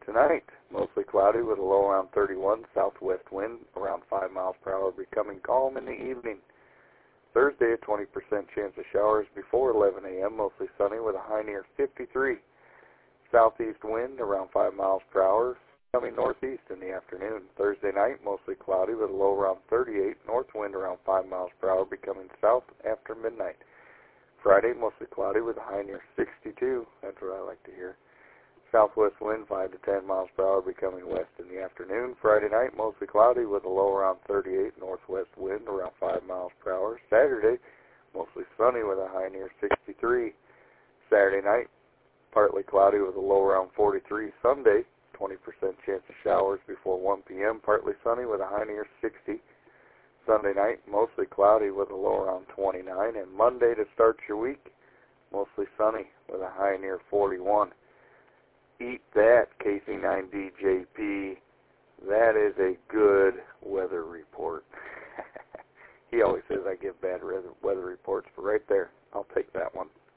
tonight, mostly cloudy with a low around 31, southwest wind around 5 miles per hour, becoming calm in the evening. Thursday, a 20% chance of showers before 11 a.m., mostly sunny with a high near 53. Southeast wind around 5 miles per hour, coming northeast in the afternoon. Thursday night, mostly cloudy with a low around 38, north wind around 5 miles per hour, becoming south after midnight. Friday, mostly cloudy with a high near 62. That's what I like to hear. Southwest wind 5 to 10 miles per hour, becoming west in the afternoon. Friday night, mostly cloudy with a low around 38, northwest wind around 5 miles per hour. Saturday, mostly sunny with a high near 63. Saturday night, partly cloudy with a low around 43. Sunday, 20% chance of showers before 1 p.m., partly sunny with a high near 60. Sunday night, mostly cloudy with a low around 29. And Monday to start your week, mostly sunny with a high near 41. Eat that, KC9DJP. That is a good weather report. He always says I give bad weather reports, but right there, I'll take that one.